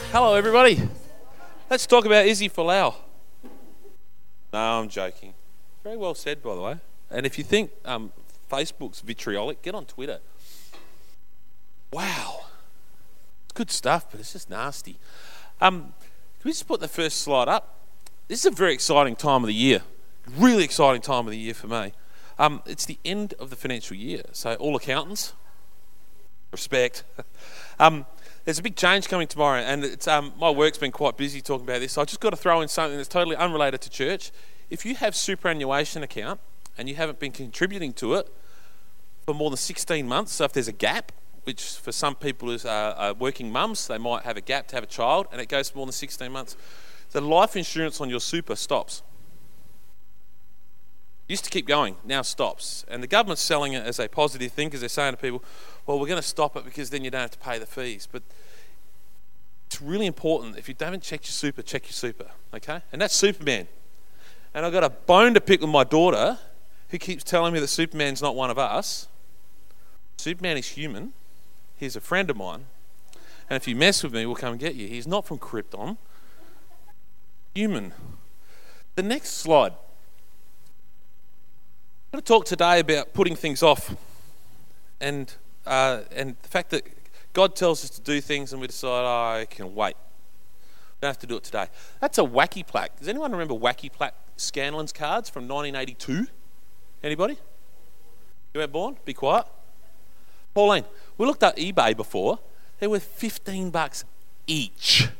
Hello, everybody. Let's talk about Izzy Folau. No, I'm joking. Very well said, by the way. And if you think Facebook's vitriolic, get on Twitter. Wow. It's good stuff, but it's just nasty. Can we just put the first slide up? This is a very exciting time of the year. Really exciting time of the year for me. It's the end of the financial year. So all accountants, respect. There's a big change coming tomorrow, and it's my work's been quite busy talking about this, so I just got to throw in something that's totally unrelated to church. If you have superannuation account and you haven't been contributing to it for more than 16 months, so if there's a gap, which for some people is working mums, they might have a gap to have a child, and it goes for more than 16 months, the life insurance on your super stops. Used to keep going, now stops. And the government's selling it as a positive thing because they're saying to people, well, we're going to stop it because then you don't have to pay the fees. But it's really important, if you haven't checked your super, check your super, okay? And that's Superman. And I've got a bone to pick with my daughter who keeps telling me that Superman's not one of us. Superman is human. He's a friend of mine. And if you mess with me, we'll come and get you. He's not from Krypton. Human. The next slide. I'm going to talk today about putting things off and the fact that God tells us to do things and we decide, I can wait. We don't have to do it today. That's a Wacky Plaque. Does anyone remember Wacky Plaque Scanlon's cards from 1982? Anybody? You weren't born? Be quiet. Pauline, we looked at eBay before. They're worth $15 each.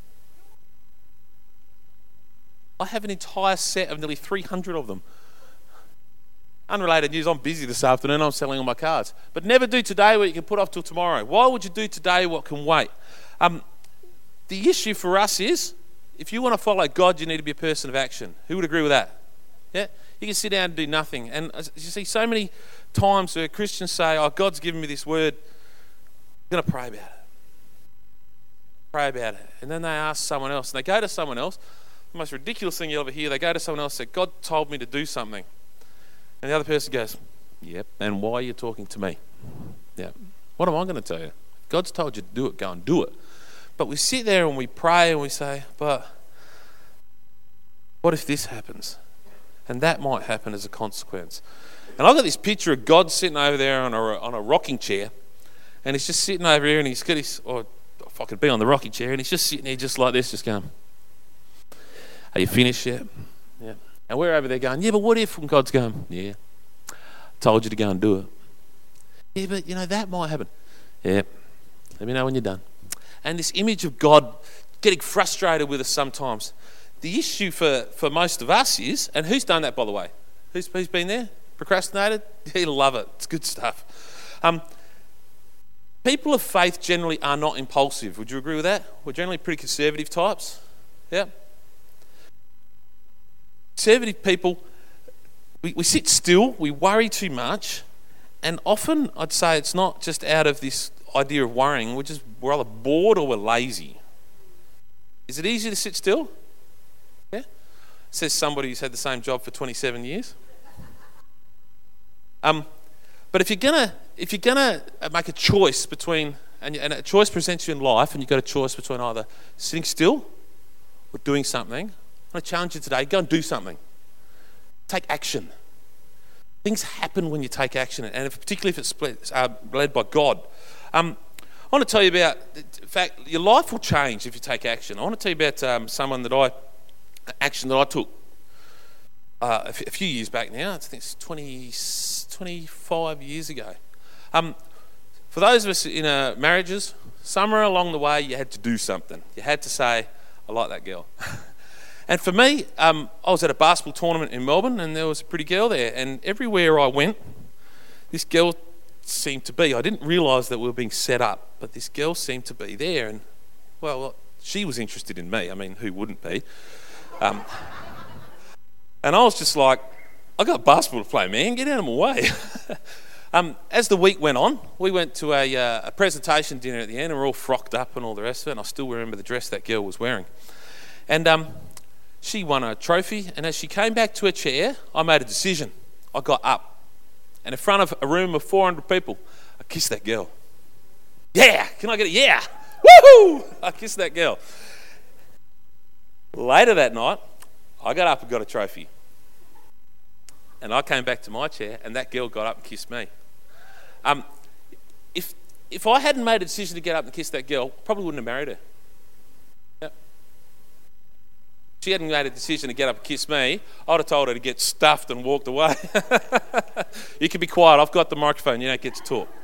I have an entire set of nearly 300 of them. Unrelated news, I'm busy this afternoon, I'm selling all my cards. But never do today what you can put off till tomorrow. Why would you do today what can wait? The issue for us is, if you want to follow God, you need to be a person of action. Who would agree with that? Yeah? You can sit down and do nothing. And you see so many times where Christians say, oh, God's given me this word, I'm going to pray about it. Pray about it. And then they ask someone else, and they go to someone else, the most ridiculous thing you'll ever hear, they go to someone else and say, God told me to do something. And the other person goes, yep, and why are you talking to me? Yeah. What am I going to tell you? God's told you to do it, go and do it. But we sit there and we pray and we say, but what if this happens? And that might happen as a consequence. And I've got this picture of God sitting over there on a rocking chair, and he's just sitting over here and he's got his, or if I could be on the rocking chair, and he's just sitting here just like this, just going, are you finished yet? Yeah. And we're over there going, yeah, but what if? And God's going, yeah, told you to go and do it. Yeah, but that might happen. Yeah, let me know when you're done. And this image of God getting frustrated with us sometimes. The issue for most of us is, and who's done that, by the way? Who's been there? Procrastinated? You love it. It's good stuff. People of faith generally are not impulsive. Would you agree with that? We're generally pretty conservative types. Yeah. Conservative people, we sit still, we worry too much, and often I'd say it's not just out of this idea of worrying, we're either bored or we're lazy. Is it easy to sit still? Yeah? Says somebody who's had the same job for 27 years. But if you're gonna make a choice between, and a choice presents you in life, and you've got a choice between either sitting still or doing something, I want to challenge you today, go and do something. Take action. Things happen when you take action, and particularly if it's led by God. I want to tell you about, in fact, your life will change if you take action. I want to tell you about action that I took a few years back now. I think it's 25 years ago. For those of us in marriages, somewhere along the way you had to do something. You had to say, I like that girl. And for me, I was at a basketball tournament in Melbourne, and there was a pretty girl there. And everywhere I went, this girl seemed to be. I didn't realise that we were being set up, but this girl seemed to be there. And, well, she was interested in me. I mean, who wouldn't be? And I was just like, I got basketball to play, man. Get out of my way. As the week went on, we went to a presentation dinner at the end, and we're all frocked up and all the rest of it. And I still remember the dress that girl was wearing. And she won a trophy, and as she came back to her chair, I made a decision. I got up, and in front of a room of 400 people, I kissed that girl. Yeah! Can I get a yeah? Woohoo! I kissed that girl. Later that night, I got up and got a trophy. And I came back to my chair, and that girl got up and kissed me. If I hadn't made a decision to get up and kiss that girl, I probably wouldn't have married her. Yep. If she hadn't made a decision to get up and kiss me, I'd have told her to get stuffed and walked away. You can be quiet. I've got the microphone. You don't get to talk.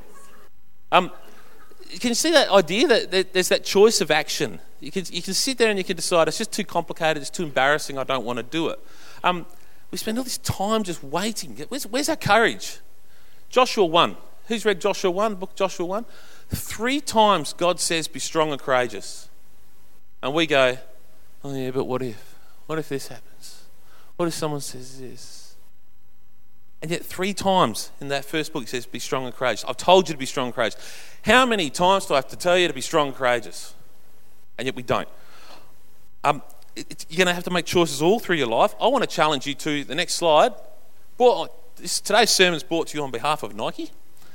Can you see that idea that there's that choice of action? You can sit there and you can decide it's just too complicated, it's too embarrassing, I don't want to do it. We spend all this time just waiting. Where's our courage? Joshua 1. Who's read Joshua 1, book Joshua 1? 3 times God says, be strong and courageous. And we go, oh yeah, but what if? What if this happens? What if someone says this? And yet 3 times in that first book it says, be strong and courageous. I've told you to be strong and courageous. How many times do I have to tell you to be strong and courageous? And yet we don't. You're going to have to make choices all through your life. I want to challenge you to the next slide. Today's sermon is brought to you on behalf of Nike.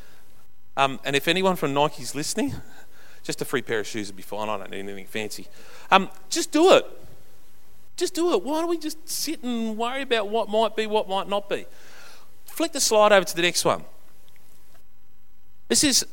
And if anyone from Nike is listening, just a free pair of shoes would be fine. I don't need anything fancy. Just do it. Just do it. Why don't we just sit and worry about what might be, what might not be? Flick the slide over to the next one. This is,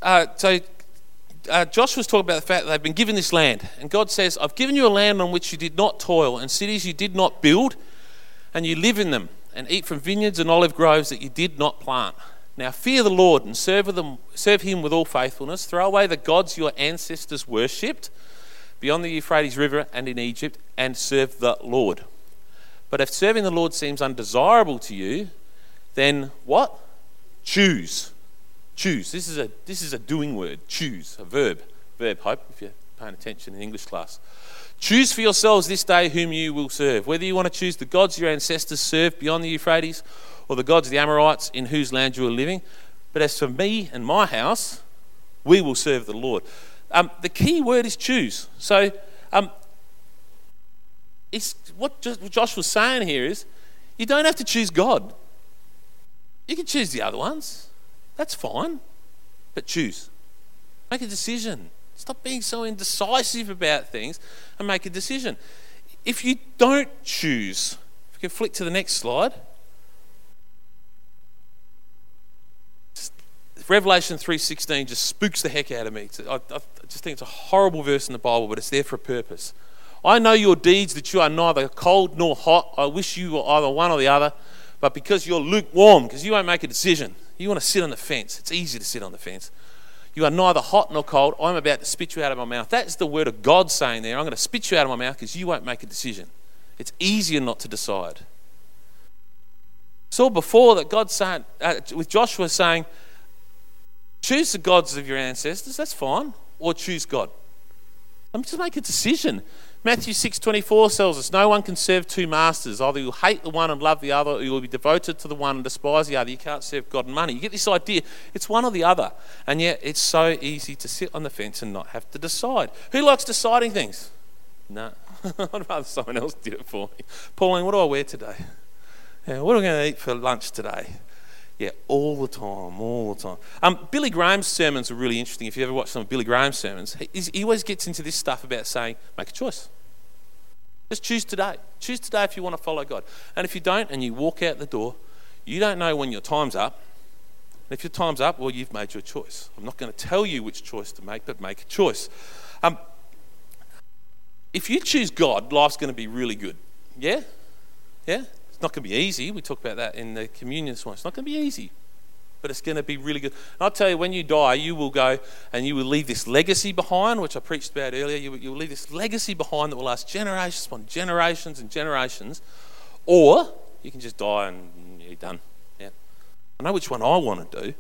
Josh was talking about the fact that they've been given this land. And God says, I've given you a land on which you did not toil, and cities you did not build, and you live in them, and eat from vineyards and olive groves that you did not plant. Now fear the Lord and serve him with all faithfulness. Throw away the gods your ancestors worshipped beyond the Euphrates River and in Egypt, and serve the Lord. But if serving the Lord seems undesirable to you, then what? Choose. Choose. This is a doing word. Choose. A verb. Verb, hope, if you're paying attention in English class. Choose for yourselves this day whom you will serve. Whether you want to choose the gods your ancestors served beyond the Euphrates, or the gods of the Amorites in whose land you are living. But as for me and my house, we will serve the Lord. The key word is choose. So what Josh was saying here is, you don't have to choose God. You can choose the other ones. That's fine. But choose. Make a decision. Stop being so indecisive about things and make a decision. If you don't choose, if you can flick to the next slide, Revelation 3:16 just spooks the heck out of me. I just think it's a horrible verse in the Bible, but it's there for a purpose. I know your deeds, that you are neither cold nor hot. I wish you were either one or the other, but because you're lukewarm, because you won't make a decision. You want to sit on the fence. It's easy to sit on the fence. You are neither hot nor cold. I'm about to spit you out of my mouth. That's the word of God saying there. I'm going to spit you out of my mouth because you won't make a decision. It's easier not to decide. Saw before that God saying, with Joshua saying, choose the gods of your ancestors, that's fine, or choose God. Just make a decision. Matthew 6:24 tells us, no one can serve 2 masters. Either you'll hate the one and love the other, or you'll be devoted to the one and despise the other. You can't serve God and money. You get this idea, it's one or the other. And yet it's so easy to sit on the fence and not have to decide. Who likes deciding things? No. I'd rather someone else did it for me. Pauline, what do I wear today? Yeah, what am I going to eat for lunch today? Yeah, all the time. Billy Graham's sermons are really interesting. If you ever watch some of Billy Graham's sermons, he always gets into this stuff about saying, make a choice. Just choose today. Choose today if you want to follow God. And if you don't, and you walk out the door, you don't know when your time's up. And if your time's up, well, you've made your choice. I'm not going to tell you which choice to make, but make a choice. If you choose God, life's going to be really good. Yeah? Yeah? It's not going to be easy. We talked about that in the communion this morning. It's not going to be easy, but it's going to be really good. And I'll tell you, when you die, you will go and you will leave this legacy behind, which I preached about earlier. You will leave this legacy behind that will last generations upon generations and generations. Or you can just die and you're done. Yeah. I know which one I want to do.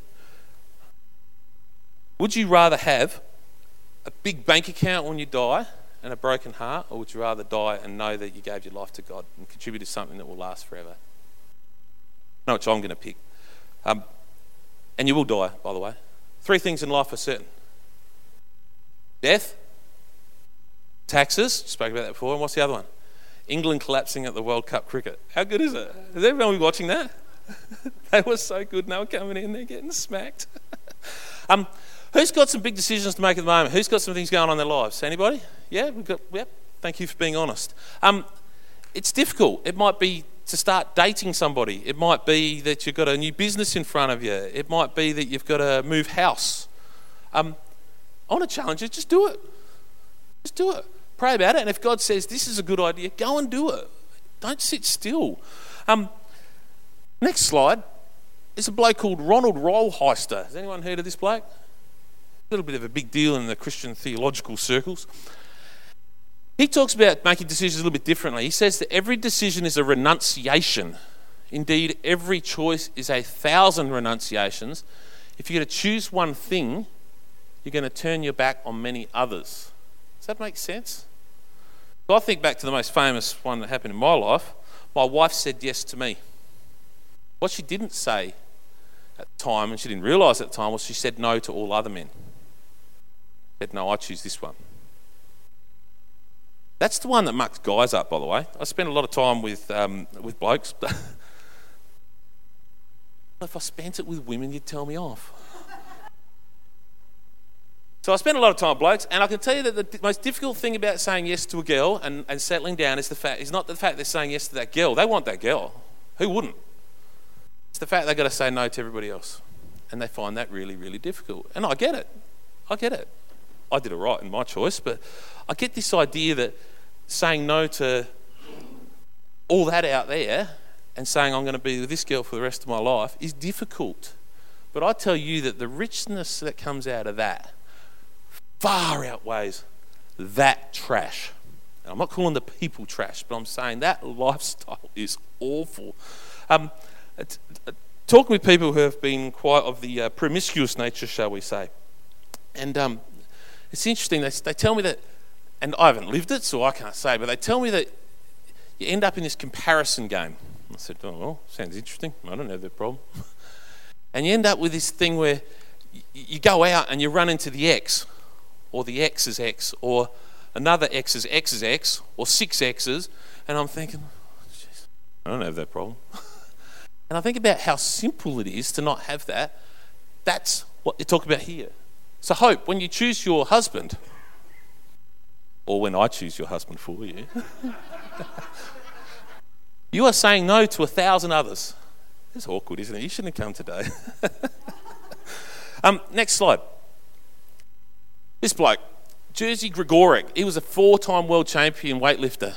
Would you rather have a big bank account when you die and a broken heart, or would you rather die and know that you gave your life to God and contributed to something that will last forever? I know which I'm going to pick. And you will die, by the way. 3 things in life are certain. Death, taxes, spoke about that before, and what's the other one? England collapsing at the World Cup cricket. How good is it? Is everyone watching that? They were so good, and they were coming in there getting smacked. Who's got some big decisions to make at the moment? Who's got some things going on in their lives? Anybody? Yeah, yep. Thank you for being honest. It's difficult. It might be to start dating somebody. It might be that you've got a new business in front of you. It might be that you've got to move house. I want to challenge you, just do it. Just do it. Pray about it, and if God says this is a good idea, go and do it. Don't sit still. Next slide is a bloke called Ronald Rolheister. Has anyone heard of this bloke? A little bit of a big deal in the Christian theological circles. He talks about making decisions a little bit differently. He says that every decision is a renunciation. Indeed, every choice is 1,000 renunciations. If you're going to choose one thing, you're going to turn your back on many others. Does that make sense? So I think back to the most famous one that happened in my life. My wife said yes to me. What she didn't say at the time, and she didn't realise at the time, was she said no to all other men. She said, no, I choose this one. That's the one that mucks guys up, by the way. I spend a lot of time with blokes. But if I spent it with women, you'd tell me off. So I spend a lot of time with blokes, and I can tell you that the most difficult thing about saying yes to a girl and settling down is not the fact they're saying yes to that girl. They want that girl. Who wouldn't? It's the fact they've got to say no to everybody else. And they find that really, really difficult. And I get it. I did it right in my choice, but I get this idea that saying no to all that out there and saying I'm going to be with this girl for the rest of my life is difficult. But I tell you that the richness that comes out of that far outweighs that trash. And I'm not calling the people trash, but I'm saying that lifestyle is awful. Talking with people who have been quite of the promiscuous nature, shall we say, and it's interesting, they tell me that, and I haven't lived it, so I can't say, but they tell me that you end up in this comparison game. I said, oh, well, sounds interesting. I don't have that problem. And you end up with this thing where you go out and you run into the ex, or the ex's ex, or another ex's ex, or 6 exes, and I'm thinking, geez, I don't have that problem. And I think about how simple it is to not have that. That's what they talk about here. So hope, when you choose your husband, or when I choose your husband for you, you are saying no to 1,000 others. It's awkward, isn't it? You shouldn't have come today. Next slide. This bloke, Jerzy Gregorek, he was a 4-time world champion weightlifter.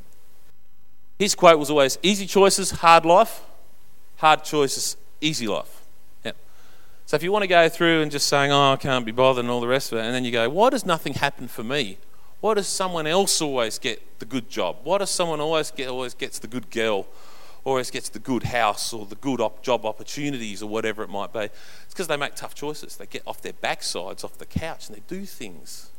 His quote was always, easy choices, hard life. Hard choices, easy life. Yep. So if you want to go through and just saying, oh, I can't be bothered and all the rest of it, and then you go, why does nothing happen for me? Why does someone else always get the good job? Why does someone always gets the good girl, or always gets the good house, or the good job opportunities, or whatever it might be? It's because they make tough choices. They get off their backsides, off the couch, and they do things.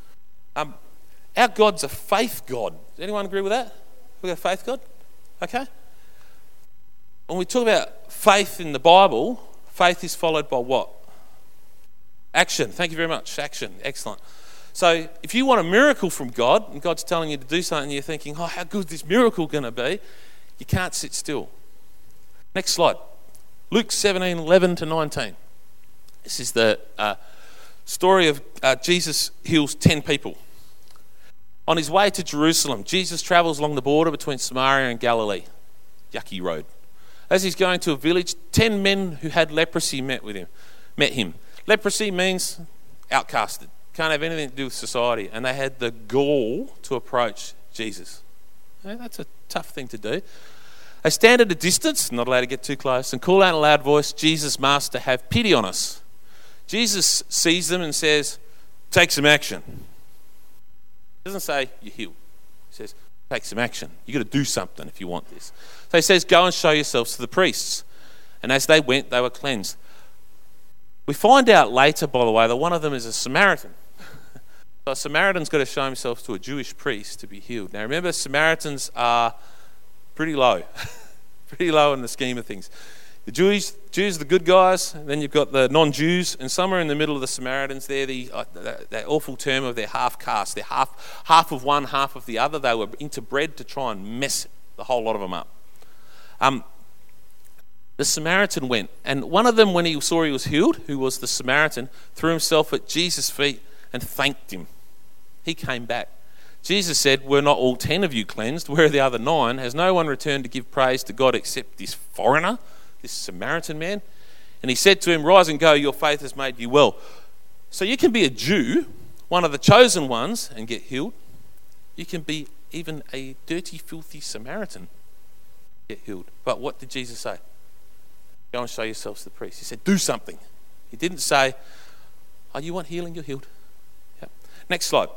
Our God's a faith God. Does anyone agree with that? We've got a faith God? Okay. When we talk about faith in the Bible, faith is followed by what? Action. Thank you very much. Action. Excellent. So if you want a miracle from God, and God's telling you to do something, and you're thinking, oh, how good is this miracle going to be? You can't sit still. Next slide. Luke 17:11-19. This is the story of Jesus heals 10 people. On his way to Jerusalem, Jesus travels along the border between Samaria and Galilee. Yucky road. As he's going to a village, 10 men who had leprosy met him. Leprosy means outcasted. Can't have anything to do with society. And they had the gall to approach Jesus. That's a tough thing to do. They stand at a distance, not allowed to get too close, and call out in a loud voice, Jesus, Master, have pity on us. Jesus sees them and says, take some action. He doesn't say, you're healed. He says, take some action. You've got to do something if you want this. So he says, go and show yourselves to the priests. And as they went, they were cleansed. We find out later, by the way, that one of them is a Samaritan. So a Samaritan's got to show himself to a Jewish priest to be healed. Now remember, Samaritans are pretty low. Pretty low in the scheme of things. The Jews are the good guys, and then you've got the non-Jews, and somewhere in the middle of the Samaritans, they're that awful term of their half caste. They're half of one, half of the other. They were interbred to try and mess the whole lot of them up. The Samaritan went, and one of them, when he saw he was healed, who was the Samaritan, threw himself at Jesus' feet and thanked him. He came back. Jesus said, "Were not all 10 of you cleansed? Where are the other 9? Has no one returned to give praise to God except this foreigner, this Samaritan man?" And he said to him, "Rise and go, your faith has made you well." So you can be a Jew, one of the chosen ones, and get healed. You can be even a dirty, filthy Samaritan, get healed. But what did Jesus say? Go and show yourselves to the priest. He said, do something. He didn't say, "Oh, you want healing? You're healed." Yep. Next slide.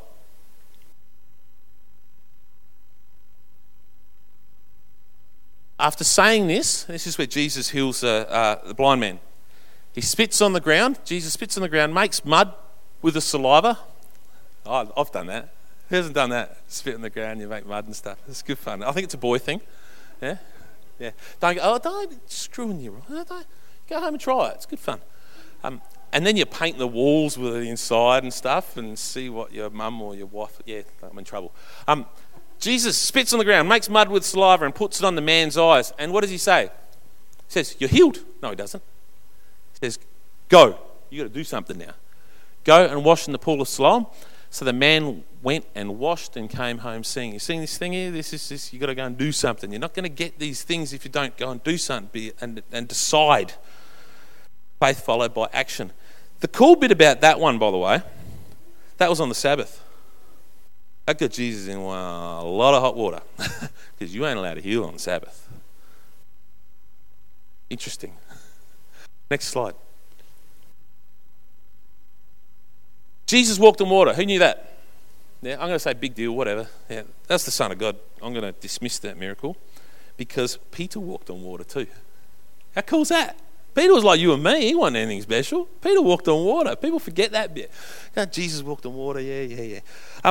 After saying this is where Jesus heals the blind man. He spits on the ground. Jesus spits on the ground, makes mud with the saliva. Oh, I've done that. Who hasn't done that? Spit on the ground, you make mud and stuff. It's good fun. I think it's a boy thing. Yeah. Don't go, don't screwing you. Don't. Go home and try it. It's good fun. And then you paint the walls with it inside and stuff and see what your mum or your wife... Yeah, I'm in trouble. Jesus spits on the ground, makes mud with saliva and puts it on the man's eyes. And what does he say? He says, "You're healed." No, he doesn't. He says, "Go. You got to do something now. Go and wash in the pool of Siloam." So the man went and washed and came home seeing. You seeing this thing here? This is this. You got to go and do something. You're not going to get these things if you don't go and do something and decide. Faith followed by action. The cool bit about that one, by the way, that was on the Sabbath. That got Jesus in a lot of hot water because you ain't allowed to heal on the Sabbath. Interesting. Next slide. Jesus walked on water. Who knew that? Yeah, I'm going to say big deal, whatever. Yeah, that's the Son of God. I'm going to dismiss that miracle because Peter walked on water too. How cool is that? Peter was like you and me. He wasn't anything special. Peter walked on water. People forget that bit. Jesus walked on water. Yeah.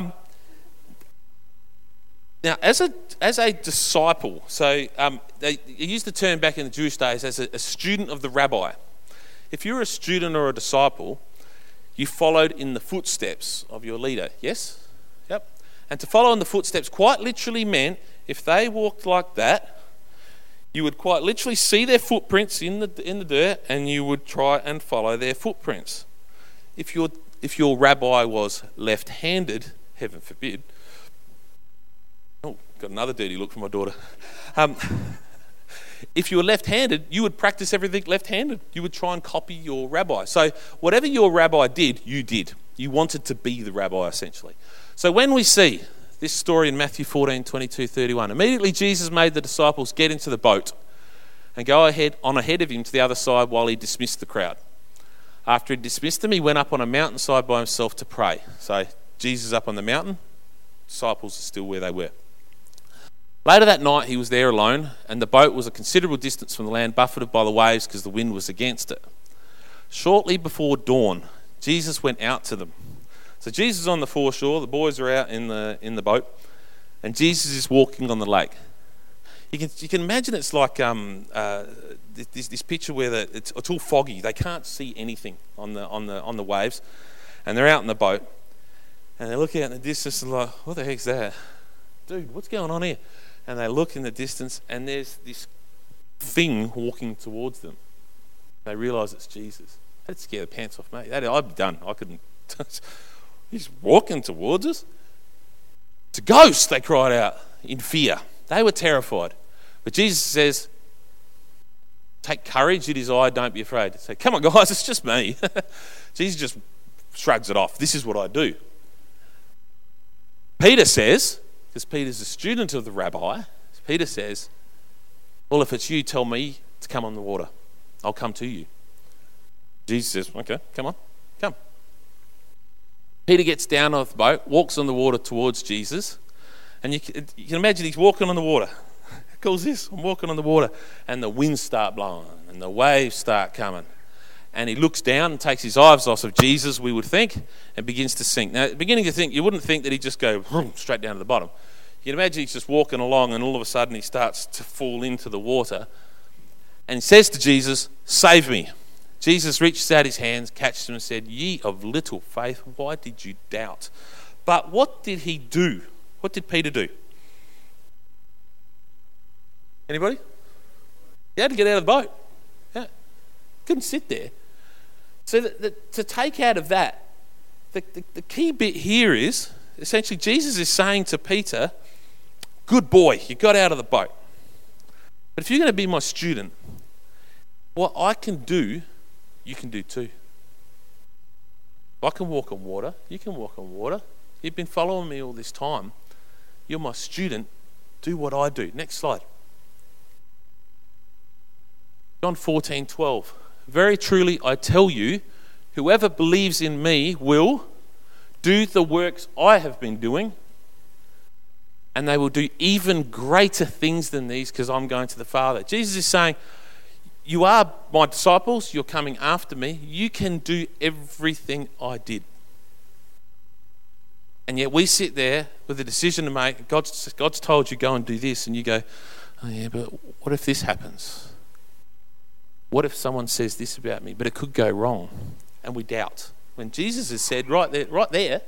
Now, as a disciple, so they used the term back in the Jewish days as a student of the rabbi. If you were a student or a disciple, you followed in the footsteps of your leader. Yes? Yep. And to follow in the footsteps quite literally meant if they walked like that, you would quite literally see their footprints in the dirt, and you would try and follow their footprints. If your rabbi was left-handed, heaven forbid. Oh, got another dirty look from my daughter. If you were left-handed, you would practice everything left-handed. You would try and copy your rabbi. So whatever your rabbi did, you did. You wanted to be the rabbi, essentially. So when we see this story in Matthew 14, 22, 31, immediately Jesus made the disciples get into the boat and go ahead of him to the other side while he dismissed the crowd. After he dismissed them, he went up on a mountainside by himself to pray. So Jesus up on the mountain, disciples are still where they were. Later that night, he was there alone, and the boat was a considerable distance from the land, buffeted by the waves because the wind was against it. Shortly before dawn, Jesus went out to them. So Jesus is on the foreshore, the boys are out in the boat, and Jesus is walking on the lake. You can imagine it's like this picture where it's all foggy. They can't see anything on the waves, and they're out in the boat, and they're looking out in the distance and like, what the heck's that? Dude, what's going on here? And they look in the distance, and there's this thing walking towards them. They realise it's Jesus. That'd scare the pants off me. I'd be done. I couldn't. He's walking towards us. It's a ghost, they cried out in fear. They were terrified. But Jesus says, take courage, it is I, don't be afraid. Say, come on guys, it's just me. Jesus just shrugs it off. This is what I do. Peter says, because Peter's a student of the rabbi, Peter says, well, if it's you, tell me to come on the water. I'll come to you. Jesus says, okay, come on, come. Peter gets down off the boat, walks on the water towards Jesus, and you can imagine he's walking on the water. How cool is this? I'm walking on the water, and the winds start blowing, and the waves start coming. And he looks down and takes his eyes off of Jesus, we would think, and begins to sink. Now, beginning to think, you wouldn't think that he'd just go straight down to the bottom. You can imagine he's just walking along, and all of a sudden he starts to fall into the water. And he says to Jesus, save me. Jesus reaches out his hands, catches him and said, ye of little faith, why did you doubt? But what did he do? What did Peter do? Anybody? He had to get out of the boat. couldn't sit there. So to take out of that, the key bit here is, essentially Jesus is saying to Peter, good boy, you got out of the boat. But if you're going to be my student, what I can do, you can do too. If I can walk on water, you can walk on water. You've been following me all this time. You're my student. Do what I do. Next slide. John 14:12. Very truly I tell you, whoever believes in me will do the works I have been doing, and they will do even greater things than these because I'm going to the Father. Jesus is saying, you are my disciples, you're coming after me, you can do everything I did. And yet we sit there with a decision to make. God's told you go and do this, and you go, oh yeah, but what if this happens? What if someone says this about me? But it could go wrong. And we doubt. When Jesus has said right there,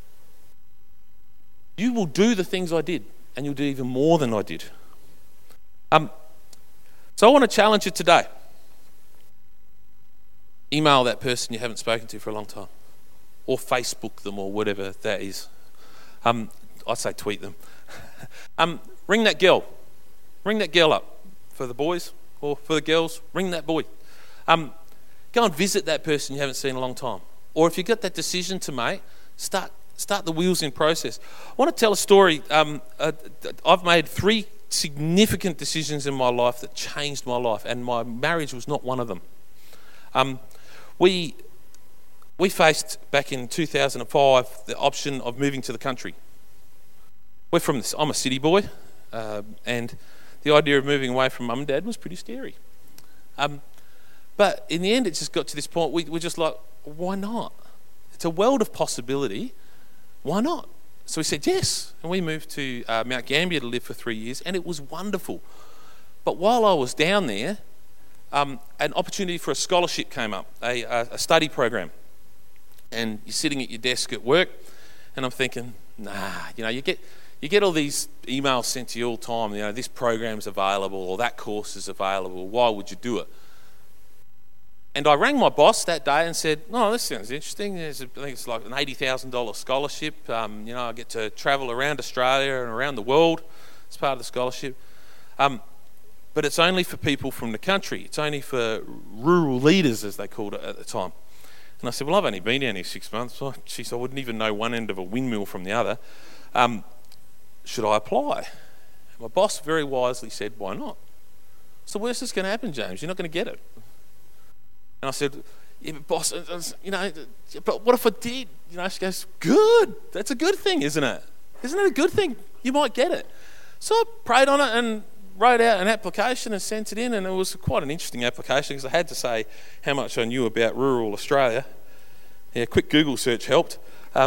you will do the things I did, and you'll do even more than I did. So I want to challenge you today. Email that person you haven't spoken to for a long time, or Facebook them, or whatever that is. I say tweet them. Ring that girl. Ring that girl up. For the boys or for the girls, ring that boy. Go and visit that person you haven't seen in a long time. Or if you've got that decision to make, start the wheels in process. I want to tell a story. I've made 3 significant decisions in my life that changed my life, and my marriage was not one of them. We faced back in 2005 the option of moving to the country. I'm a city boy, and the idea of moving away from mum and dad was pretty scary. But in the end, it just got to this point. We're just like, why not? It's a world of possibility. Why not? So we said yes, and we moved to Mount Gambier to live for 3 years, and it was wonderful. But while I was down there, an opportunity for a scholarship came up, a study program. And you're sitting at your desk at work, and I'm thinking, you get all these emails sent to you all the time. This program's available, or that course is available. Why would you do it? And I rang my boss that day and said, "Oh, this sounds interesting. I think it's like an $80,000 scholarship. I get to travel around Australia and around the world as part of the scholarship. But it's only for people from the country. It's only for rural leaders, as they called it at the time." And I said, "Well, I've only been down here 6 months. Oh, geez, I wouldn't even know one end of a windmill from the other. Should I apply?" My boss very wisely said, "Why not? What's the worst that's going to happen, James? You're not going to get it." And I said, "Yeah, but boss, but what if I did?" She goes, "Good. That's a good thing, isn't it? Isn't it a good thing? You might get it." So I prayed on it and wrote out an application and sent it in, and it was quite an interesting application because I had to say how much I knew about rural Australia. Yeah, quick Google search helped.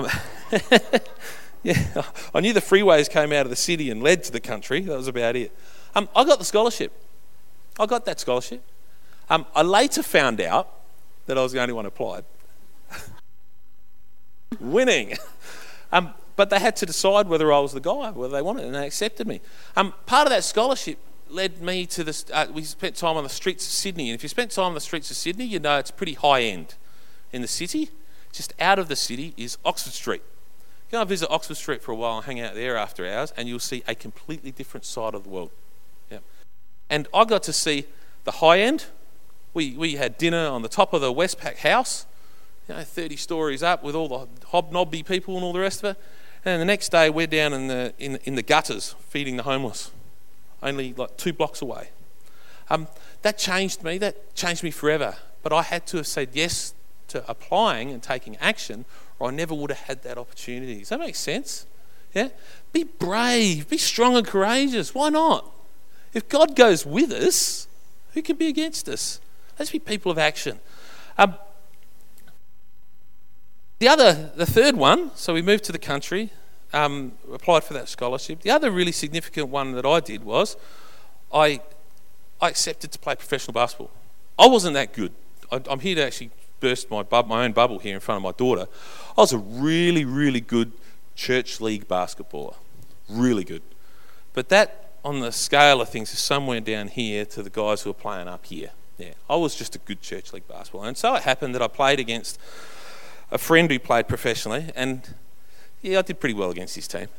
Yeah, I knew the freeways came out of the city and led to the country. That was about it. I got the scholarship. I got that scholarship. I later found out that I was the only one who applied. Winning. But they had to decide whether I was the guy, whether they wanted it, and they accepted me. Part of that scholarship led me to this. We spent time on the streets of Sydney, and if you spent time on the streets of Sydney, you know it's pretty high end in the city. Just out of the city is Oxford Street. Go and visit Oxford Street for a while and hang out there after hours, and you'll see a completely different side of the world. Yeah. And I got to see the high end. We had dinner on the top of the Westpac house, 30 stories up with all the hobnobby people and all the rest of it. And the next day we're down in the gutters feeding the homeless, only like 2 blocks away. That changed me. That changed me forever. But I had to have said yes to applying and taking action, or I never would have had that opportunity. Does that make sense? Yeah. Be brave. Be strong and courageous. Why not? If God goes with us, who can be against us? Let's be people of action. The third one, so we moved to the country, applied for that scholarship. The other really significant one that I did was I accepted to play professional basketball. I wasn't that good. I'm here to actually burst my own bubble here in front of my daughter. I was a really, really good church league basketballer. Really good. But that, on the scale of things, is somewhere down here to the guys who are playing up here. Yeah, I was just a good church league basketball. And so it happened that I played against a friend who played professionally, and yeah, I did pretty well against his team.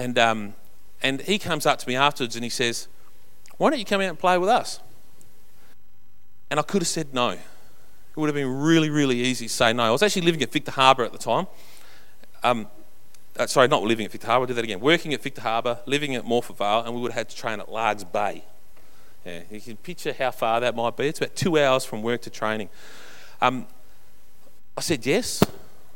And he comes up to me afterwards and he says, "Why don't you come out and play with us?" And I could have said no. It would have been really, really easy to say no. I was actually living at Victor Harbour at the time. Sorry, not living at Victor Harbour, I'll do that again. Working at Victor Harbour, living at Morphett Vale, and we would have had to train at Largs Bay. Yeah, you can picture how far that might be. It's about 2 hours from work to training. I said yes.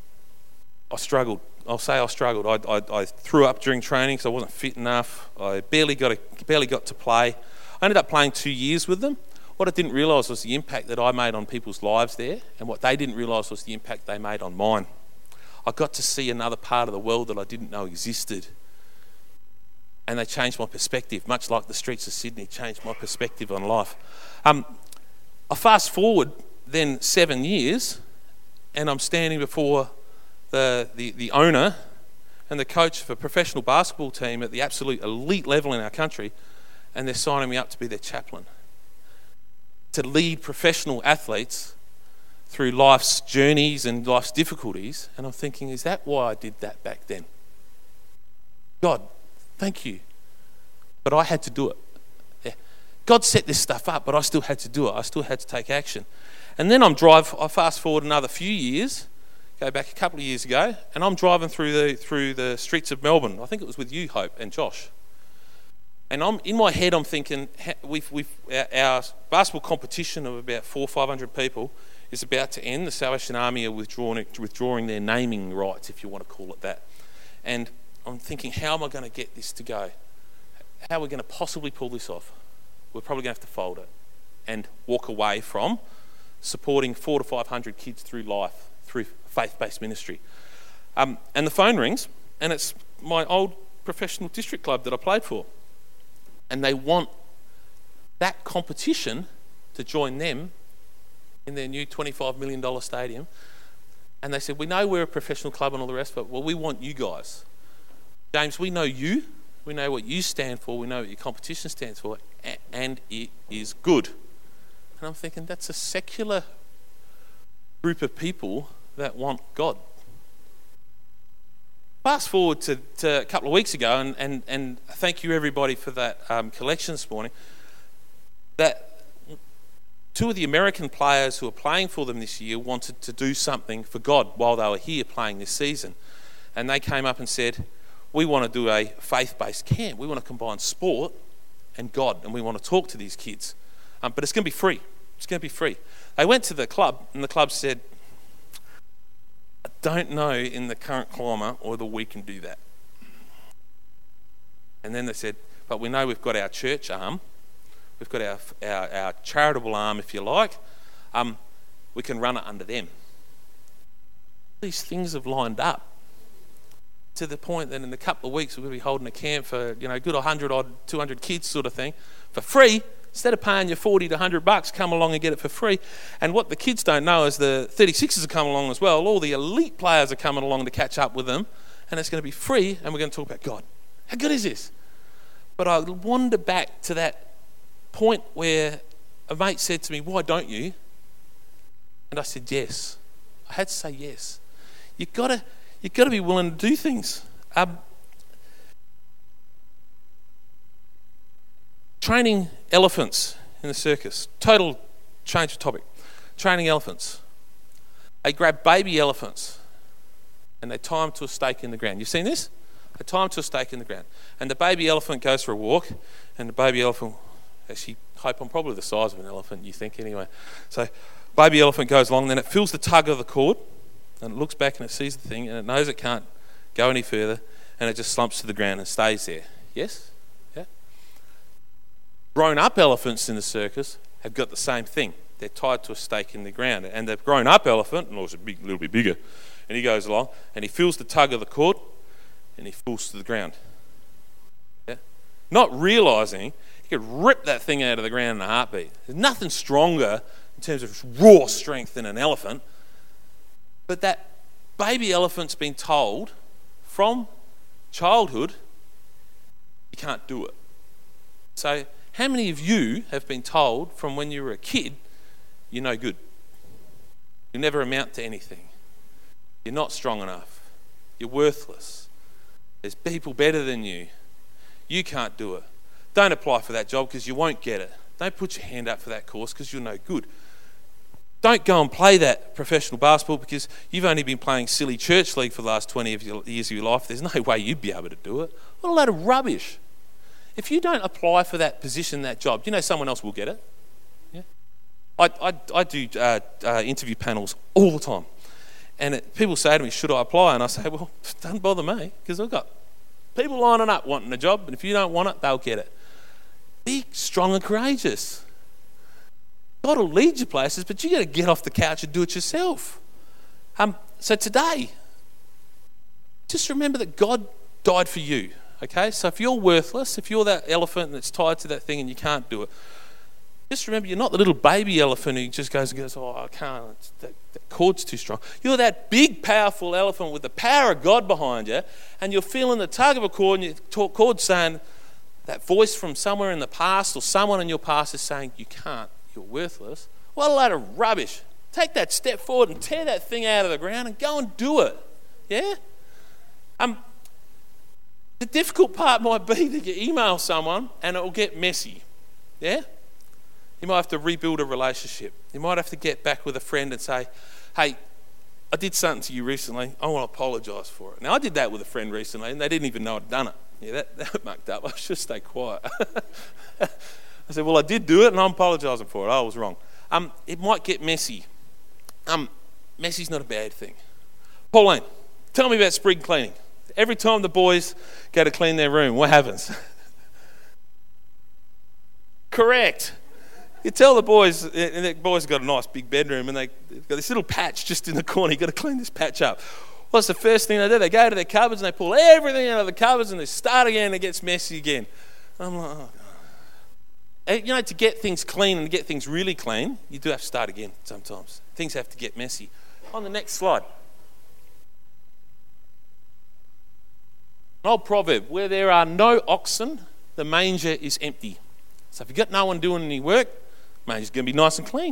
I struggled. I'll say I struggled. I threw up during training because I wasn't fit enough. I barely got to play. I ended up playing 2 years with them. What I didn't realise was the impact that I made on people's lives there, and what they didn't realise was the impact they made on mine. I got to see another part of the world that I didn't know existed. And they changed my perspective, much like the streets of Sydney changed my perspective on life. I fast forward then 7 years, and I'm standing before the owner and the coach of a professional basketball team at the absolute elite level in our country, and they're signing me up to be their chaplain, to lead professional athletes through life's journeys and life's difficulties. And I'm thinking, is that why I did that back then? God, thank you. But I had to do it. Yeah. God set this stuff up, but I still had to do it. I still had to take action. And then I fast forward another few years, go back a couple of years ago, and I'm driving through the streets of Melbourne. I think it was with you, Hope, and Josh. And in my head, I'm thinking, our basketball competition of about 400 or 500 people is about to end. The Salvation Army are withdrawing their naming rights, if you want to call it that. And I'm thinking, how am I going to get this to go? How are we going to possibly pull this off? We're probably going to have to fold it and walk away from supporting 400 to 500 kids through life, through faith-based ministry. And the phone rings, and it's my old professional district club that I played for. And they want that competition to join them in their new $25 million stadium. And they said, "We know we're a professional club and all the rest, but we want you guys. James, we know you. We know what you stand for. We know what your competition stands for. And it is good." And I'm thinking, that's a secular group of people that want God. Fast forward to a couple of weeks ago, and thank you everybody for that collection this morning, that two of the American players who are playing for them this year wanted to do something for God while they were here playing this season. And they came up and said, "We want to do a faith-based camp. We want to combine sport and God, and we want to talk to these kids. But it's going to be free. It's going to be free." They went to the club, and the club said, "I don't know in the current climate whether we can do that." And then they said, "But we know we've got our church arm. We've got our charitable arm, if you like. We can run it under them." These things have lined up to the point that in a couple of weeks we're going to be holding a camp for, good 100 odd, 200 kids sort of thing for free. Instead of paying you $40 to $100, come along and get it for free. And what the kids don't know is the 36ers are coming along as well. All the elite players are coming along to catch up with them, and it's going to be free, and we're going to talk about God. How good is this? But I wander back to that point where a mate said to me, "Why don't you?" And I said yes. I had to say yes. You've got to be willing to do things. Training elephants in the circus. Total change of topic. Training elephants. They grab baby elephants and they tie them to a stake in the ground. You've seen this? They tie them to a stake in the ground. And the baby elephant goes for a walk, and the baby elephant, actually, Hope, I'm probably the size of an elephant, you think, anyway. So baby elephant goes along, then it feels the tug of the cord, and it looks back and it sees the thing, and it knows it can't go any further, and it just slumps to the ground and stays there. Yes? Yeah? Grown-up elephants in the circus have got the same thing. They're tied to a stake in the ground. And the grown-up elephant, and also a little bit bigger, and he goes along, and he feels the tug of the cord, and he falls to the ground. Yeah? Not realising he could rip that thing out of the ground in a heartbeat. There's nothing stronger in terms of raw strength than an elephant. But that baby elephant's been told from childhood, you can't do it. So how many of you have been told from when you were a kid, you're no good. You'll never amount to anything. You're not strong enough. You're worthless. There's people better than you. You can't do it. Don't apply for that job because you won't get it. Don't put your hand up for that course because you're no good. Don't go and play that professional basketball because you've only been playing silly church league for the last 20 years of your life. There's no way you'd be able to do it. What a load of rubbish. If you don't apply for that position, that job, you know someone else will get it. Yeah. I do interview panels all the time. And people say to me, should I apply? And I say, well, it doesn't bother me because I've got people lining up wanting a job. And if you don't want it, they'll get it. Be strong and courageous. God will lead you places, but you got to get off the couch and do it yourself. So today, just remember that God died for you. Okay, so if you're worthless, if you're that elephant that's tied to that thing and you can't do it, just remember you're not the little baby elephant who just goes, oh, I can't, that cord's too strong. You're that big, powerful elephant with the power of God behind you, and you're feeling the tug of a cord, and your cord's saying, that voice from somewhere in the past or someone in your past is saying, you can't, you're worthless. What a load of rubbish. Take that step forward and tear that thing out of the ground and go and do it. Yeah? The difficult part might be that you email someone and it will get messy. Yeah? You might have to rebuild a relationship. You might have to get back with a friend and say, hey, I did something to you recently. I want to apologise for it. Now, I did that with a friend recently and they didn't even know I'd done it. Yeah, that mucked up. I should stay quiet. I said, well, I did do it and I'm apologising for it. I was wrong. It might get messy. Messy's not a bad thing. Pauline, tell me about spring cleaning. Every time the boys go to clean their room, what happens? Correct. You tell the boys, and the boys have got a nice big bedroom, and they've got this little patch just in the corner. You've got to clean this patch up. What's the first thing they do? They go to their cupboards and they pull everything out of the cupboards and they start again and it gets messy again. I'm like, oh God. You know, to get things clean and to get things really clean, you do have to start again sometimes. Things have to get messy. On the next slide. An old proverb, where there are no oxen, the manger is empty. So if you've got no one doing any work, the manger's going to be nice and clean.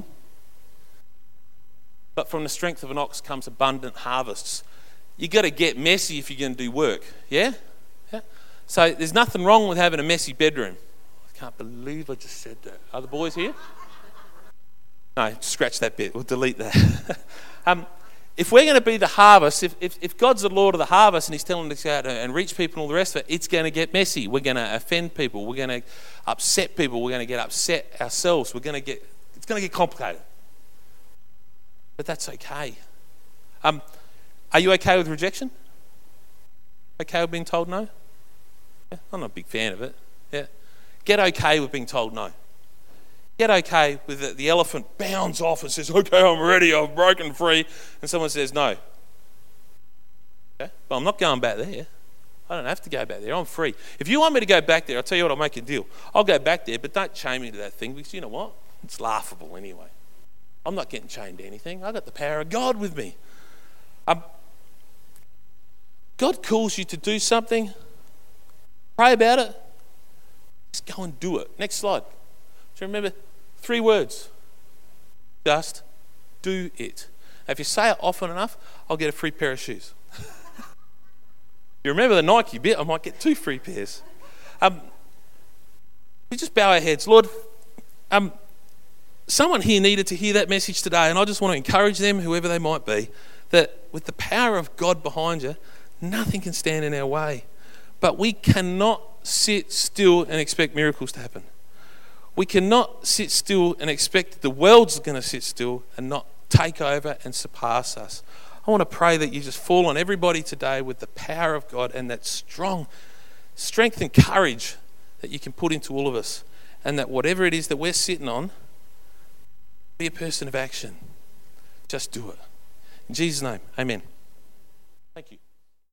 But from the strength of an ox comes abundant harvests. You've got to get messy if you're going to do work. Yeah? So there's nothing wrong with having a messy bedroom. I can't believe I just said that. Are the boys here? No, scratch that bit. We'll delete that. If we're going to be the harvest, if God's the Lord of the harvest and he's telling us to go out and reach people and all the rest of it, it's going to get messy. We're going to offend people. We're going to upset people. We're going to get upset ourselves. It's going to get complicated. But that's okay. Are you okay with rejection? Okay with being told no? Yeah, I'm not a big fan of it. Yeah. Get okay with being told no. Get okay with the elephant bounds off and says, okay, I'm ready, I've broken free, and someone says no. Okay? But I'm not going back there. I don't have to go back there. I'm free. If you want me to go back there, I'll tell you what, I'll make a deal. I'll go back there, but don't chain me to that thing because you know what? It's laughable anyway. I'm not getting chained to anything. I've got the power of God with me. God calls you to do something. Pray about it. Just go and do it. Next slide. So remember, 3 words. Just do it. Now, if you say it often enough, I'll get a free pair of shoes. You remember the Nike bit, I might get 2 free pairs. We just bow our heads. Lord, someone here needed to hear that message today, and I just want to encourage them, whoever they might be, that with the power of God behind you, nothing can stand in our way. But we cannot sit still and expect miracles to happen. We cannot sit still and expect that the world's going to sit still and not take over and surpass us. I want to pray that you just fall on everybody today with the power of God and that strong strength and courage that you can put into all of us, and that whatever it is that we're sitting on, be a person of action. Just do it. In Jesus' name, amen. Thank you.